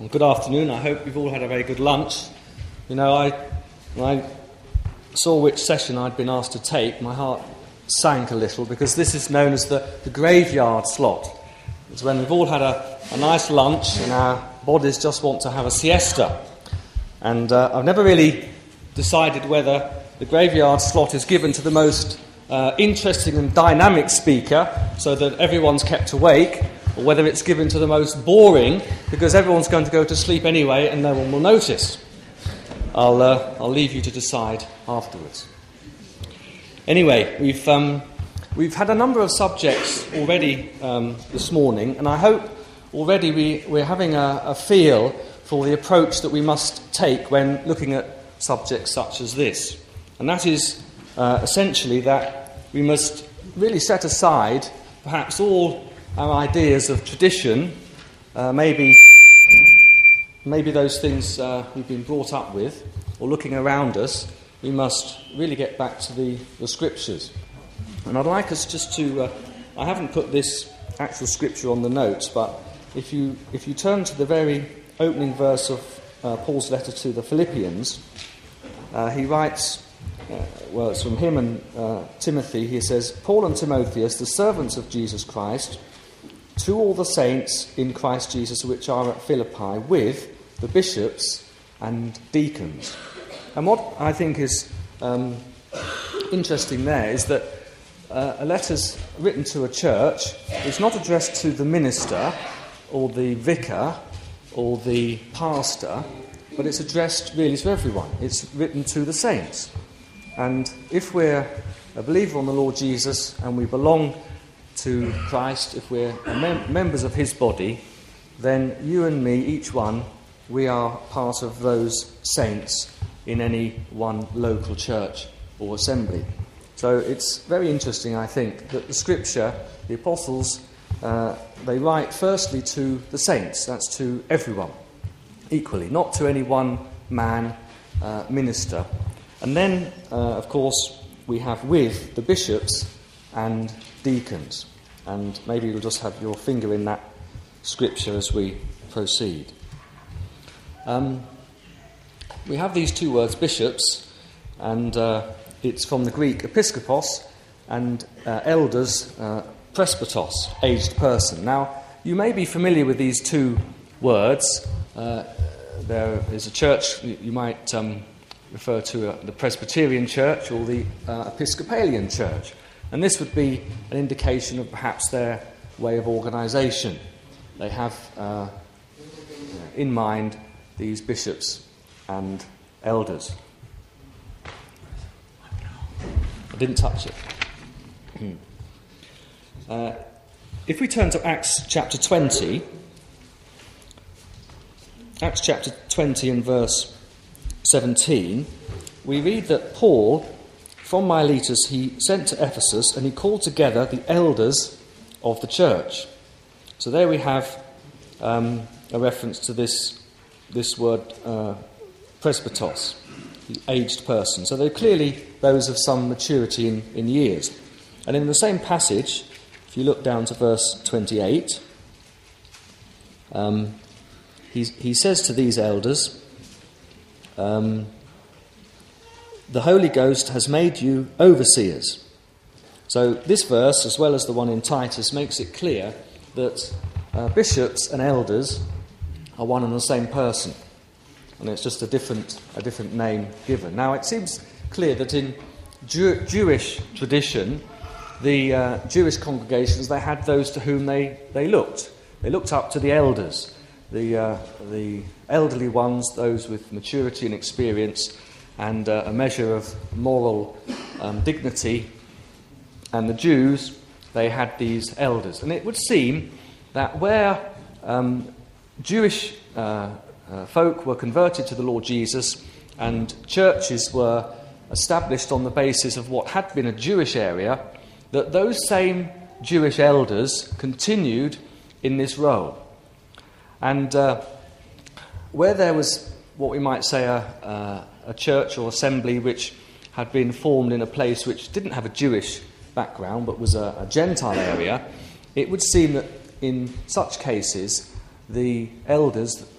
Well, good afternoon. I hope you've all had a very good lunch. You know, when I saw which session I'd been asked to take, my heart sank a little, because this is known as the graveyard slot. It's when we've all had a nice lunch and our bodies just want to have a siesta. And I've never really decided whether the graveyard slot is given to the most interesting and dynamic speaker so that everyone's kept awake, or whether it's given to the most boring because everyone's going to go to sleep anyway and no one will notice. I'll leave you to decide afterwards. Anyway, we've had a number of subjects already this morning, and I hope already we're having a feel for the approach that we must take when looking at subjects such as this. And that is essentially that we must really set aside perhaps all our ideas of tradition, maybe those things we've been brought up with, or looking around us. We must really get back to the Scriptures. And I'd like us just to... I haven't put this actual Scripture on the notes, but if you turn to the very opening verse of Paul's letter to the Philippians, he writes... well, it's from him and Timothy. He says, "Paul and Timotheus, the servants of Jesus Christ, to all the saints in Christ Jesus which are at Philippi, with the bishops and deacons." And what I think is interesting there is that a letter's written to a church. It's not addressed to the minister or the vicar or the pastor, but it's addressed really to everyone. It's written to the saints. And if we're a believer on the Lord Jesus and we belong to Christ, if we're members of his body, then you and me, each one, we are part of those saints in any one local church or assembly. So it's very interesting, I think, that the Scripture, the apostles, they write firstly to the saints, that's to everyone, equally, not to any one man, minister. And then, of course, we have with the bishops and deacons. And maybe you'll just have your finger in that Scripture as we proceed. We have these two words, bishops, and it's from the Greek episkopos, and elders, presbytos, aged person. Now, you may be familiar with these two words. There is a church, you might refer to the Presbyterian church or the Episcopalian church. And this would be an indication of perhaps their way of organisation. They have in mind these bishops and elders. I didn't touch it. If we turn to Acts chapter 20, Acts chapter 20 and verse 17, we read that Paul, from Miletus, he sent to Ephesus and he called together the elders of the church. So there we have a reference to this word presbytos, the aged person. So they're clearly those of some maturity in years. And in the same passage, if you look down to verse 28, he says to these elders, the Holy Ghost has made you overseers. So this verse, as well as the one in Titus, makes it clear that bishops and elders are one and the same person. And it's just a different name given. Now, it seems clear that in Jewish tradition, the Jewish congregations, they had those to whom they looked. They looked up to the elders, the elderly ones, those with maturity and experience, and a measure of moral dignity. And the Jews, they had these elders. And it would seem that where Jewish folk were converted to the Lord Jesus and churches were established on the basis of what had been a Jewish area, that those same Jewish elders continued in this role. And where there was what we might say a church or assembly which had been formed in a place which didn't have a Jewish background but was a Gentile area, it would seem that in such cases the elders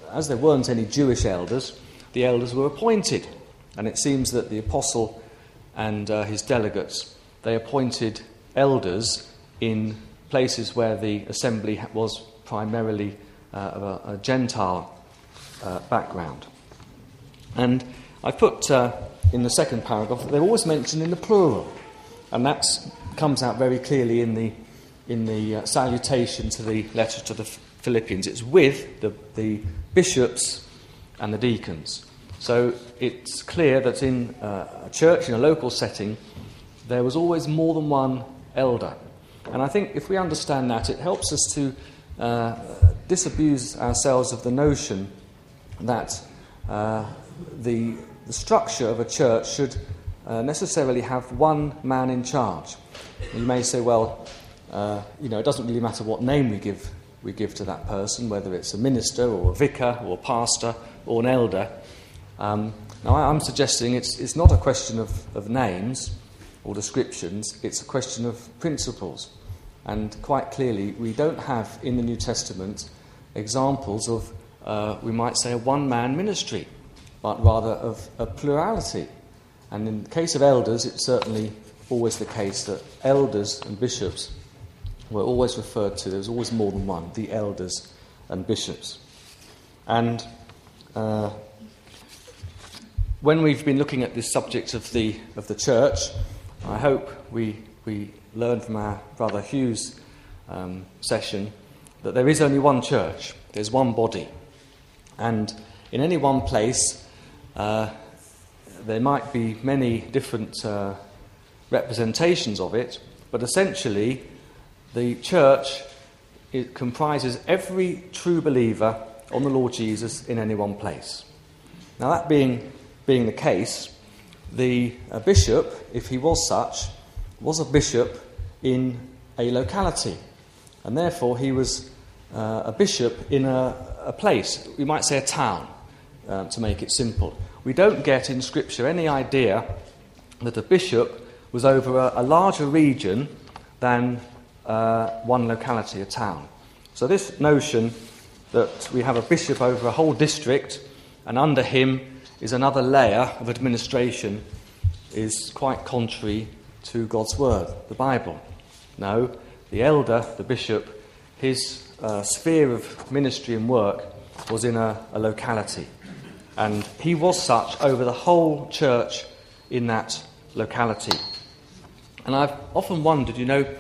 as there weren't any Jewish elders, the elders were appointed. And it seems that the apostle and his delegates, they appointed elders in places where the assembly was primarily of a Gentile background. And I put in the second paragraph that they're always mentioned in the plural, and that comes out very clearly in the salutation to the letter to the Philippians. It's with the bishops and the deacons. So it's clear that in a church, in a local setting, there was always more than one elder. And I think if we understand that, it helps us to disabuse ourselves of the notion that the structure of a church should necessarily have one man in charge. And you may say, well, it doesn't really matter what name we give to that person, whether it's a minister or a vicar or a pastor or an elder. Now, I'm suggesting it's not a question of names or descriptions, it's a question of principles. And quite clearly, we don't have in the New Testament examples of, we might say, a one-man ministry, but rather of a plurality. And in the case of elders, it's certainly always the case that elders and bishops were always referred to. There was always more than one, the elders and bishops. And when we've been looking at this subject of the church, I hope we learned from our brother Hugh's session that there is only one church. There's one body. And in any one place, there might be many different representations of it, but essentially the church, it comprises every true believer on the Lord Jesus in any one place. Now, that being the case, the bishop, if he was such, was a bishop in a locality, and therefore he was a bishop in a place, we might say a town, to make it simple. We don't get in Scripture any idea that a bishop was over a larger region than one locality, a town. So this notion that we have a bishop over a whole district and under him is another layer of administration is quite contrary to God's word, the Bible. No, the elder, the bishop, his sphere of ministry and work was in a locality. And he was such over the whole church in that locality. And I've often wondered,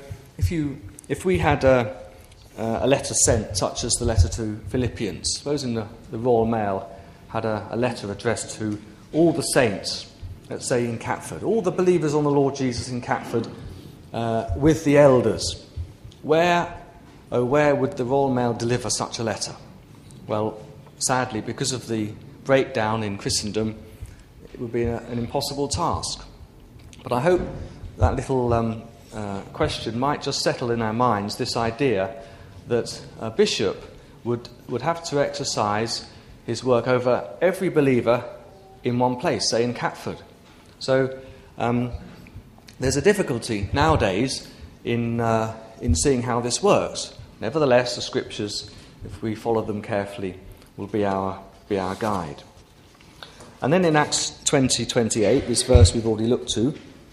if we had a letter sent, such as the letter to Philippians, supposing the Royal Mail had a letter addressed to all the saints, let's say in Catford, all the believers on the Lord Jesus in Catford, with the elders, where would the Royal Mail deliver such a letter? Well, sadly, because of the breakdown in Christendom, it would be an impossible task. But I hope that little question might just settle in our minds this idea that a bishop would have to exercise his work over every believer in one place, say in Catford. So there's a difficulty nowadays in seeing how this works. Nevertheless, the Scriptures, if we follow them carefully, will be our guide. And then in Acts 20:28, this verse we've already looked to,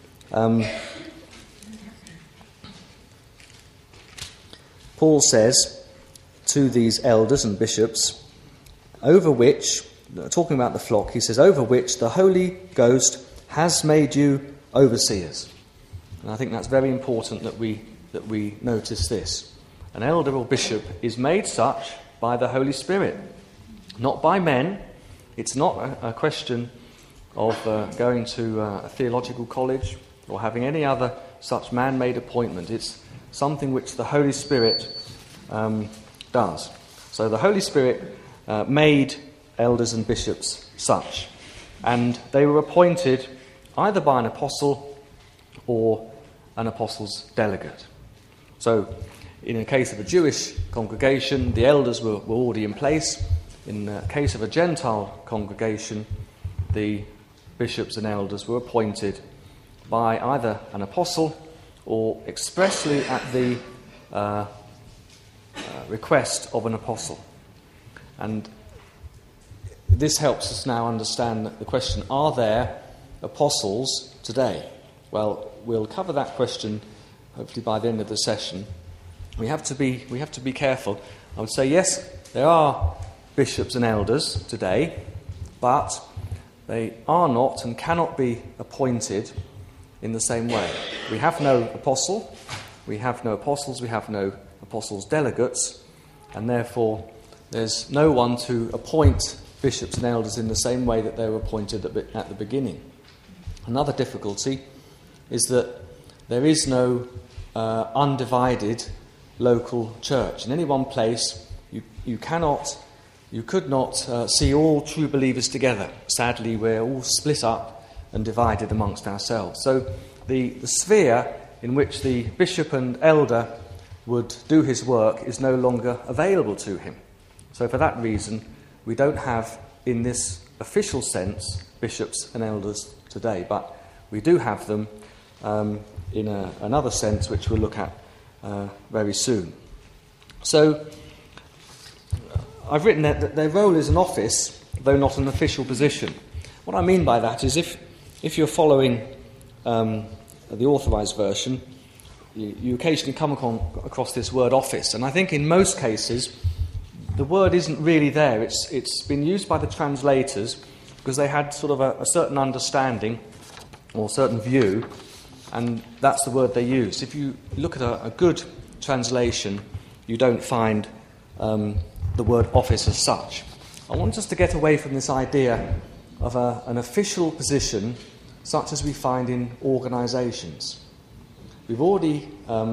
Paul says to these elders and bishops, over which, talking about the flock, he says, over which the Holy Ghost has made you overseers. And I think that's very important that we notice this. An elder or bishop is made such by the Holy Spirit, not by men. It's not a question of going to a theological college or having any other such man-made appointment. It's something which the Holy Spirit does. So the Holy Spirit made elders and bishops such, and they were appointed either by an apostle or an apostle's delegate. So in the case of a Jewish congregation, the elders were already in place. In the case of a Gentile congregation, the bishops and elders were appointed by either an apostle or expressly at the request of an apostle. And this helps us now understand the question, are there apostles today? Well, we'll cover that question hopefully by the end of the session. We have to be careful. I would say yes, there are bishops and elders today, but they are not and cannot be appointed in the same way. We have no apostle, we have no apostles, we have no apostles' delegates, and therefore there's no one to appoint bishops and elders in the same way that they were appointed at the beginning. Another difficulty is that there is no undivided local church. In any one place, you could not see all true believers together. Sadly, we're all split up and divided amongst ourselves. So the sphere in which the bishop and elder would do his work is no longer available to him. So for that reason, we don't have, in this official sense, bishops and elders today, but we do have them in another sense, which we'll look at very soon. So I've written that their role is an office, though not an official position. What I mean by that is if you're following the Authorised Version, you occasionally come across this word office, and I think in most cases the word isn't really there. It's been used by the translators because they had sort of a certain understanding or a certain view, and that's the word they used. If you look at a good translation, you don't find the word office as such. I want us to get away from this idea of an official position such as we find in organisations. We've already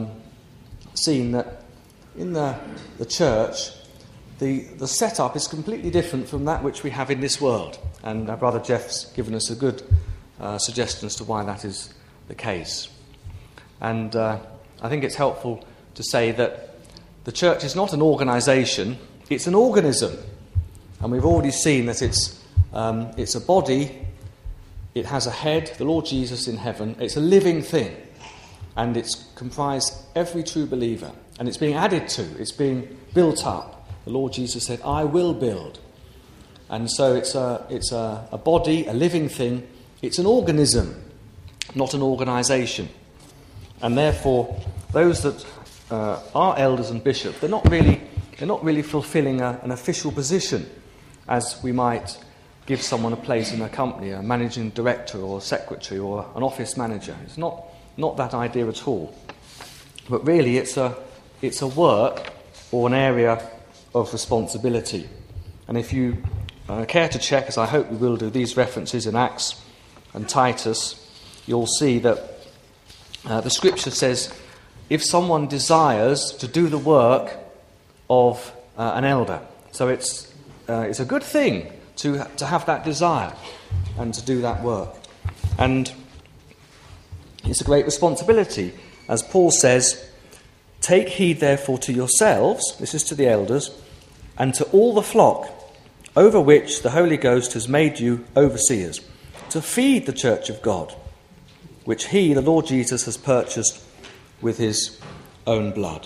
seen that in the church, the setup is completely different from that which we have in this world. And our brother Jeff's given us a good suggestion as to why that is the case. And I think it's helpful to say that the church is not an organisation, it's an organism. And we've already seen that it's a body, it has a head, the Lord Jesus in heaven, it's a living thing. And it's comprised every true believer. And it's being added to, it's being built up. The Lord Jesus said, I will build. And so it's a body, a living thing. It's an organism, not an organisation. And therefore, those that are elders and bishops, they're not really fulfilling an official position, as we might give someone a place in a company, a managing director or a secretary or an office manager. It's not that idea at all. But really, it's a work or an area of responsibility. And if you care to check, as I hope we will do, these references in Acts and Titus, you'll see that the Scripture says if someone desires to do the work of an elder. So it's a good thing to have that desire and to do that work. And it's a great responsibility. As Paul says, take heed therefore to yourselves, this is to the elders, and to all the flock over which the Holy Ghost has made you overseers, to feed the church of God, which he, the Lord Jesus, has purchased with his own blood,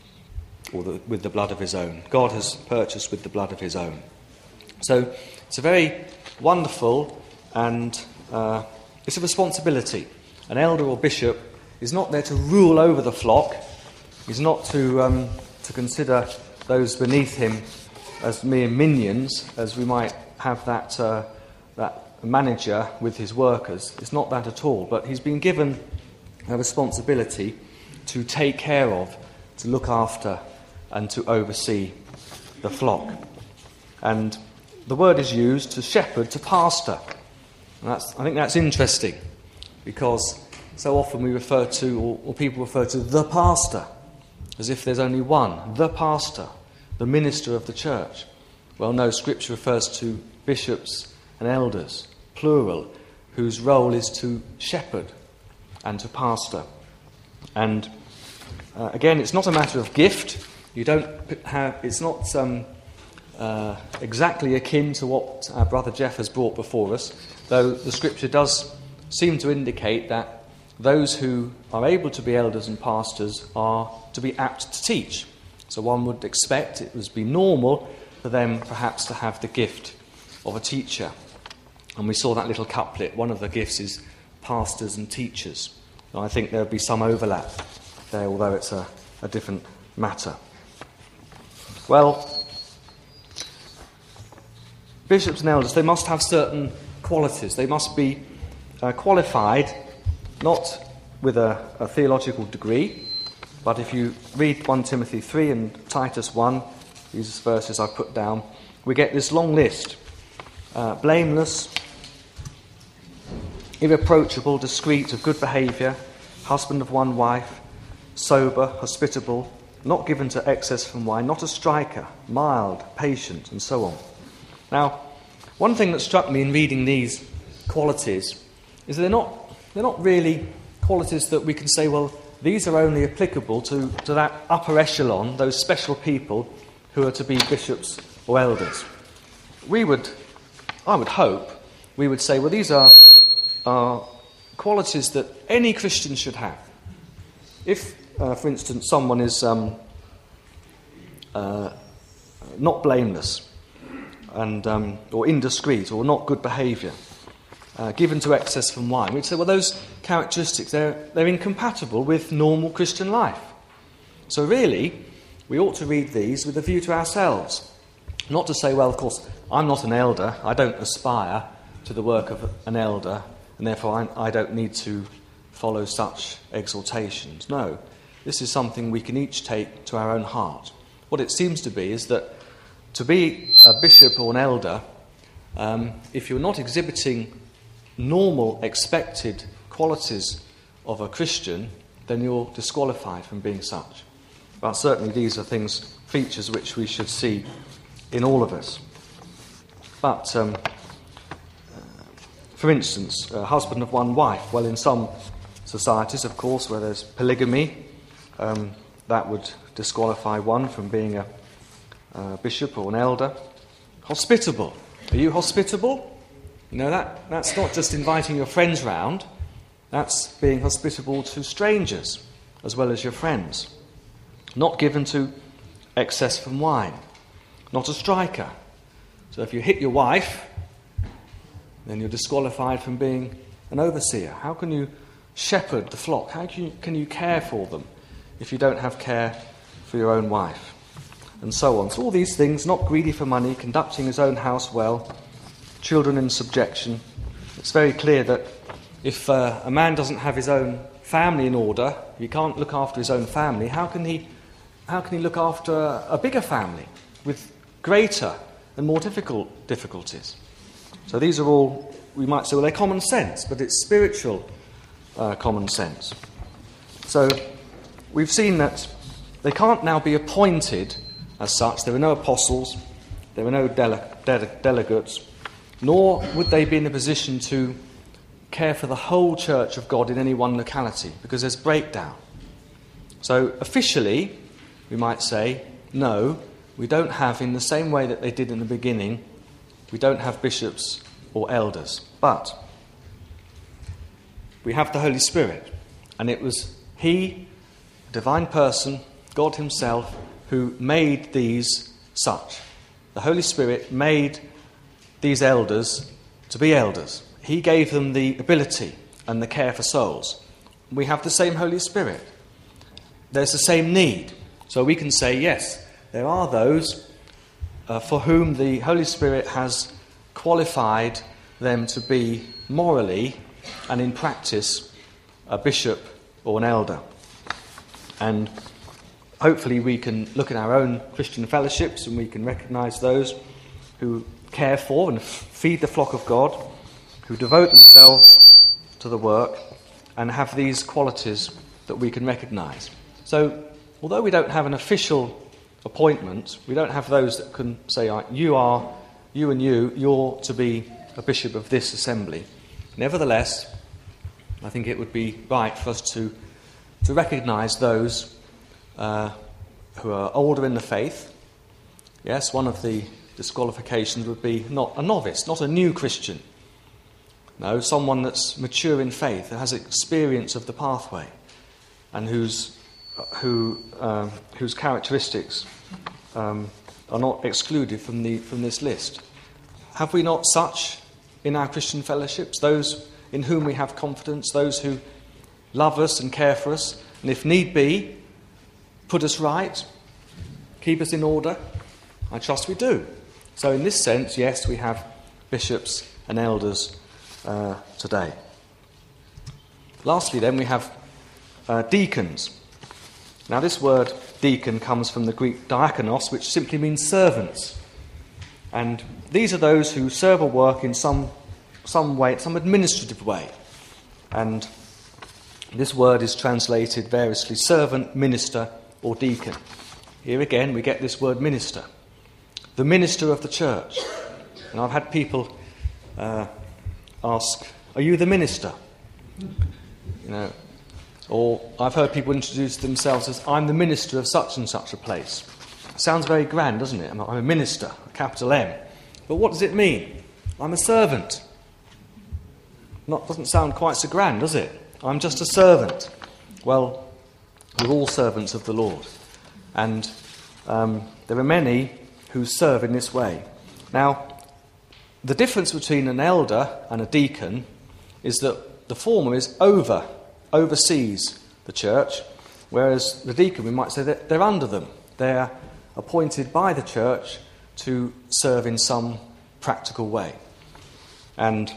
or with the blood of his own. God has purchased with the blood of his own. So it's a very wonderful and it's a responsibility. An elder or bishop is not there to rule over the flock. He's not to consider those beneath him as mere minions, as we might have that manager with his workers. It's not that at all. But he's been given a responsibility to take care of, to look after, and to oversee the flock. And the word is used to shepherd, to pastor. And I think that's interesting, because so often we refer to, or people refer to the pastor, as if there's only one, the pastor, the minister of the church. Well, no, Scripture refers to bishops and elders, plural, whose role is to shepherd and to pastor. And again, it's not a matter of gift. It's not exactly akin to what our brother Jeff has brought before us, though the Scripture does seem to indicate that those who are able to be elders and pastors are to be apt to teach. So one would expect it would be normal for them perhaps to have the gift of a teacher. And we saw that little couplet. One of the gifts is pastors and teachers. And I think there'll be some overlap there, although it's a different matter. Well, bishops and elders, they must have certain qualities. They must be qualified, not with a theological degree, but if you read 1 Timothy 3 and Titus 1, these verses I've put down, we get this long list. Blameless, irreproachable, discreet, of good behaviour, husband of one wife, sober, hospitable, not given to excess from wine, not a striker, mild, patient, and so on. Now, one thing that struck me in reading these qualities is they're not really qualities that we can say, well, these are only applicable to that upper echelon, those special people who are to be bishops or elders. I would hope, we would say, well, these are qualities that any Christian should have. If, for instance, someone is not blameless and or indiscreet or not good behaviour, given to excess from wine, we'd say, well, those characteristics, they're incompatible with normal Christian life. So really, we ought to read these with a view to ourselves. Not to say, well, of course, I'm not an elder, I don't aspire to the work of an elder, and therefore I don't need to follow such exhortations. No, this is something we can each take to our own heart. What it seems to be is that to be a bishop or an elder, if you're not exhibiting normal, expected qualities of a Christian, then you're disqualified from being such. But certainly these are features which we should see in all of us. But, for instance, a husband of one wife. Well, in some societies, of course, where there's polygamy, that would disqualify one from being a bishop or an elder. Hospitable. Are you hospitable? You know, that's not just inviting your friends round. That's being hospitable to strangers as well as your friends. Not given to excess from wine. Not a striker. So if you hit your wife, then you're disqualified from being an overseer. How can you shepherd the flock? How can you care for them if you don't have care for your own wife? And so on. So all these things, not greedy for money, conducting his own house well, children in subjection. It's very clear that if a man doesn't have his own family in order, if he can't look after his own family, how can he look after a bigger family with greater and more difficult difficulties? So these are all, we might say, well, they're common sense, but it's spiritual common sense. So we've seen that they can't now be appointed as such. There are no apostles, there are no delegates, nor would they be in a position to care for the whole church of God in any one locality, because there's breakdown. So officially, we might say, no, we don't have, in the same way that they did in the beginning, we don't have bishops or elders. But we have the Holy Spirit, and it was He, a divine person, God Himself, who made these such. The Holy Spirit made these elders to be elders. He gave them the ability and the care for souls. We have the same Holy Spirit. There's the same need. So we can say, yes, there are those for whom the Holy Spirit has qualified them to be morally and in practice a bishop or an elder. And hopefully we can look at our own Christian fellowships and we can recognise those who care for and feed the flock of God, who devote themselves to the work and have these qualities that we can recognise. So, although we don't have an official appointment, we don't have those that can say, you're to be a bishop of this assembly. Nevertheless, I think it would be right for us to recognise those who are older in the faith. Yes, one of the disqualifications would be not a novice, not a new Christian. No, someone that's mature in faith, that has experience of the pathway, and whose characteristics are not excluded from this list. Have we not such in our Christian fellowships? Those in whom we have confidence, those who love us and care for us, and if need be, put us right, keep us in order? I trust we do. So in this sense, yes, we have bishops and elders today. Lastly then, we have deacons. Now this word deacon comes from the Greek diakonos, which simply means servants. And these are those who serve or work in some way, some administrative way. And this word is translated variously servant, minister, or deacon. Here again we get this word minister. The minister of the church. And I've had people ask, are you the minister? Or I've heard people introduce themselves as, I'm the minister of such and such a place. It sounds very grand, doesn't it? I'm a minister, a capital M. But what does it mean? I'm a servant. Doesn't sound quite so grand, does it? I'm just a servant. Well, we're all servants of the Lord. And there are many who serve in this way. Now, the difference between an elder and a deacon is that the former is oversees the church, whereas the deacon, we might say, that they're under them. They're appointed by the church to serve in some practical way. And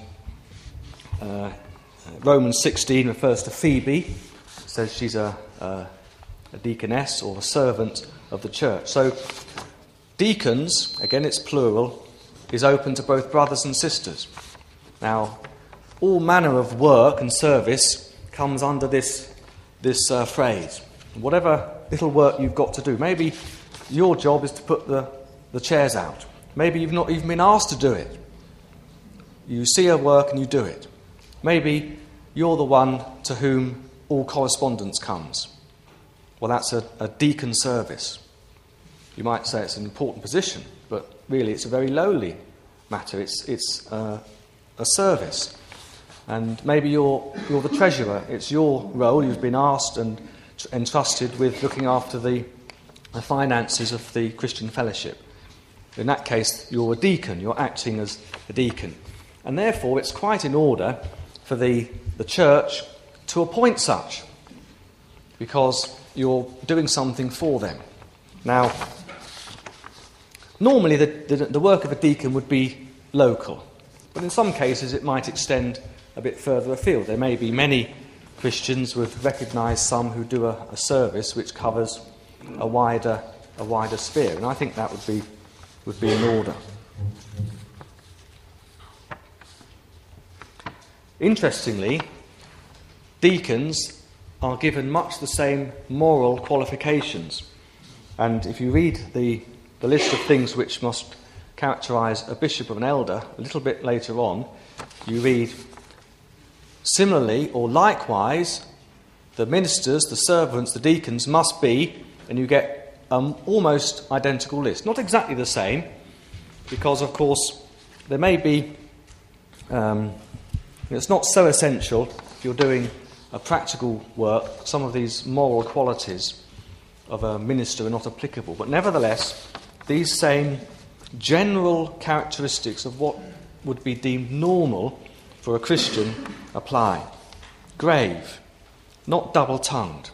Romans 16 refers to Phoebe. It says she's a deaconess or a servant of the church. So deacons, again it's plural, is open to both brothers and sisters. Now, all manner of work and service comes under this phrase. Whatever little work you've got to do. Maybe your job is to put the chairs out. Maybe you've not even been asked to do it. You see a work and you do it. Maybe you're the one to whom all correspondence comes. Well, that's a deacon service. You might say it's an important position, but really it's a very lowly matter. It's a service. And maybe you're the treasurer. It's your role. You've been asked and entrusted with looking after the finances of the Christian fellowship. In that case, you're a deacon. You're acting as a deacon. And therefore, it's quite in order for the church to appoint such, because you're doing something for them. Now, normally the work of a deacon would be local, but in some cases it might extend a bit further afield. There may be many Christians who have recognised some who do a service which covers a wider sphere, and I think that would be in order. Interestingly, deacons are given much the same moral qualifications. And if you read the list of things which must characterise a bishop or an elder, a little bit later on, you read, similarly or likewise, the ministers, the servants, the deacons must be, and you get almost identical list. Not exactly the same, because of course there may be, it's not so essential if you're doing a practical work, some of these moral qualities of a minister are not applicable. But nevertheless, these same general characteristics of what would be deemed normal for a Christian apply. Grave, not double-tongued.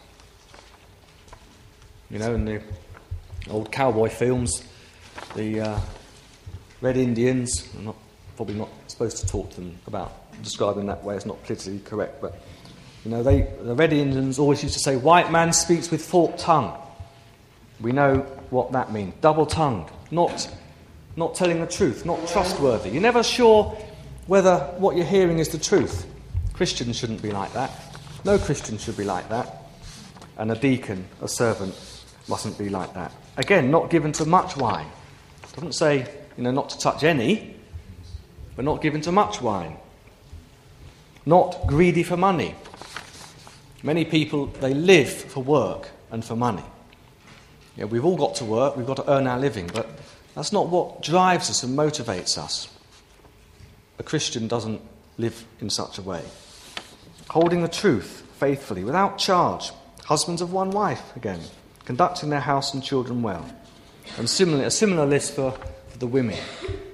You know, in the old cowboy films, the Red Indians, I'm probably not supposed to talk to them about describing that way, it's not politically correct, but you know, the Red Indians always used to say, white man speaks with forked tongue. We know what that means. Double-tongued, not telling the truth, not trustworthy. You're never sure whether what you're hearing is the truth. Christians shouldn't be like that. No Christian should be like that. And a deacon, a servant, mustn't be like that. Again, not given to much wine. It doesn't say, not to touch any, but not given to much wine. Not greedy for money. Many people, they live for work and for money. Yeah, we've all got to work, we've got to earn our living, but that's not what drives us and motivates us. A Christian doesn't live in such a way. Holding the truth faithfully, without charge. Husbands of one wife, again. Conducting their house and children well. And a similar list for the women.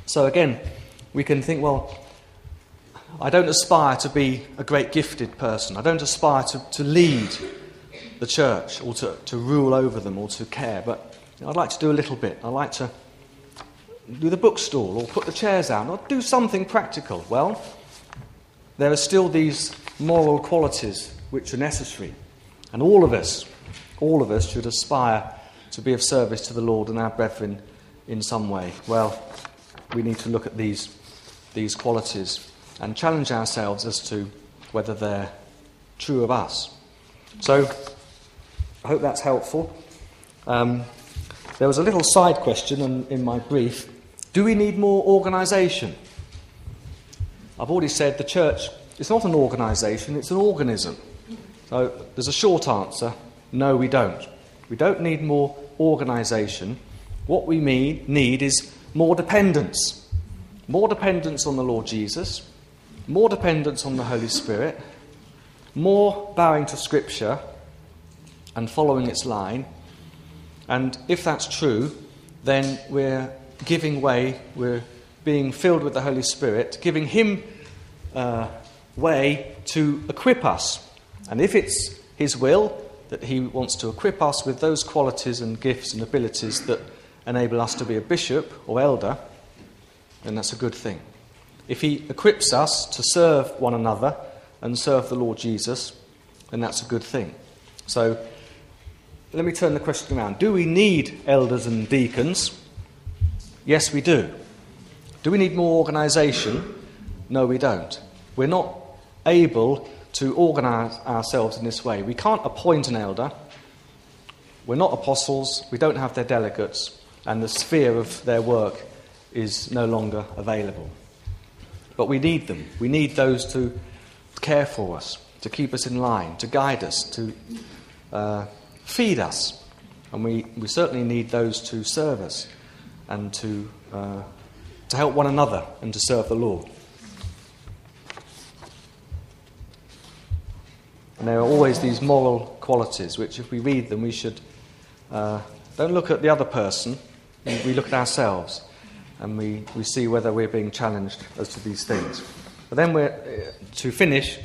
So again, we can think, well, I don't aspire to be a great gifted person. I don't aspire to lead the church or to rule over them or to care, but I'd like to do a little bit. I'd like to do the bookstall or put the chairs out or do something practical. Well, there are still these moral qualities which are necessary, and all of us should aspire to be of service to the Lord and our brethren in some way. Well, we need to look at these qualities and challenge ourselves as to whether they're true of us. So, I hope that's helpful. There was a little side question in my brief. Do we need more organisation? I've already said the church is not an organisation, it's an organism. So there's a short answer, no we don't. We don't need more organisation. What we need is more dependence. More dependence on the Lord Jesus, more dependence on the Holy Spirit, more bowing to Scripture and following its line. And if that's true, then we're giving way, we're being filled with the Holy Spirit, giving Him way to equip us. And if it's His will that He wants to equip us with those qualities and gifts and abilities that enable us to be a bishop or elder, then that's a good thing. If He equips us to serve one another and serve the Lord Jesus, then that's a good thing. So, let me turn the question around. Do we need elders and deacons? Yes, we do. Do we need more organisation? No, we don't. We're not able to organise ourselves in this way. We can't appoint an elder. We're not apostles. We don't have their delegates. And the sphere of their work is no longer available. But we need them. We need those to care for us, to keep us in line, to guide us, to feed us. And we certainly need those to serve us and to help one another and to serve the Lord. And there are always these moral qualities which, if we read them, we should don't look at the other person, we look at ourselves and we see whether we're being challenged as to these things. But then to finish,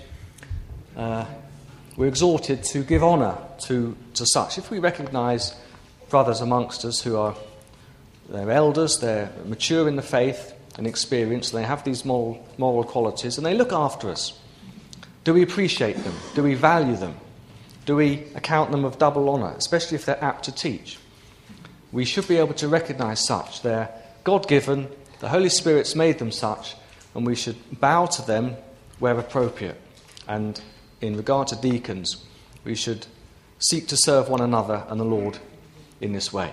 we're exhorted to give honour to such. If we recognise brothers amongst us who are they're elders, they're mature in the faith and experience, they have these moral qualities, and they look after us. Do we appreciate them? Do we value them? Do we account them of double honour, especially if they're apt to teach? We should be able to recognise such. They're God-given, the Holy Spirit's made them such, and we should bow to them where appropriate. And in regard to deacons, we should seek to serve one another and the Lord in this way.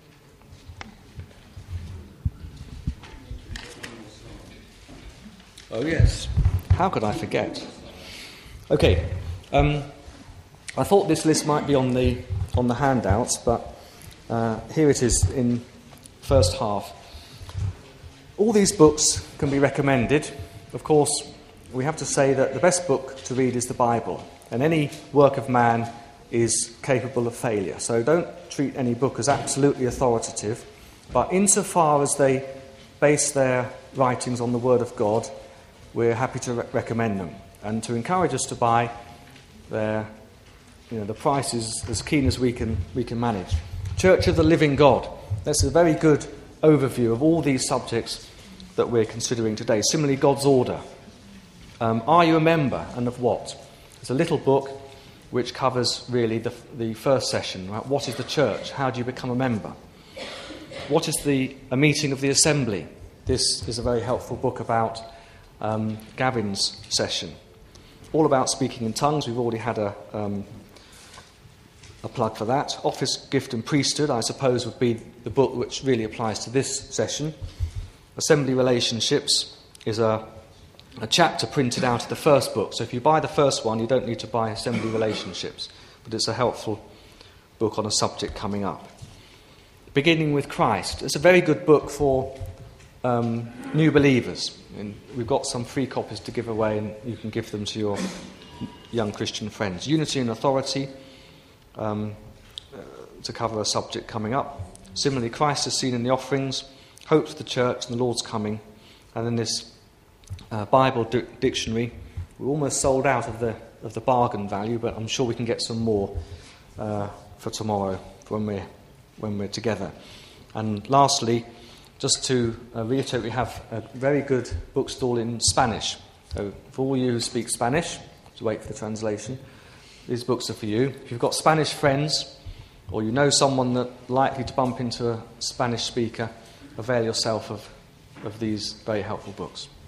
Oh yes, how could I forget? Okay, I thought this list might be on the handouts, but here it is in first half. All these books can be recommended. Of course, we have to say that the best book to read is the Bible, and any work of man is capable of failure. So don't treat any book as absolutely authoritative, but insofar as they base their writings on the Word of God, we're happy to recommend them. And to encourage us to buy, the price is as keen as we can manage. Church of the Living God. That's a very good overview of all these subjects that we're considering today. Similarly, God's Order. Are you a member, and of what? It's a little book which covers really the first session. Right? What is the church? How do you become a member? What is a meeting of the assembly? This is a very helpful book about Gavin's session. All about speaking in tongues. We've already had a plug for that. Office, Gift and Priesthood, I suppose, would be the book which really applies to this session. Assembly Relationships is a chapter printed out of the first book. So if you buy the first one, you don't need to buy Assembly Relationships. But it's a helpful book on a subject coming up. Beginning with Christ. It's a very good book for new believers. And we've got some free copies to give away, and you can give them to your young Christian friends. Unity and Authority, to cover a subject coming up. Similarly, Christ is seen in the offerings. Hope for the Church and the Lord's Coming, and then this Bible dictionary. We're almost sold out of the bargain value, but I'm sure we can get some more for tomorrow when we're together. And lastly, just to reiterate, we have a very good bookstall in Spanish. So for all you who speak Spanish, to wait for the translation, these books are for you. If you've got Spanish friends, or you know someone that's likely to bump into a Spanish speaker, avail yourself of these very helpful books.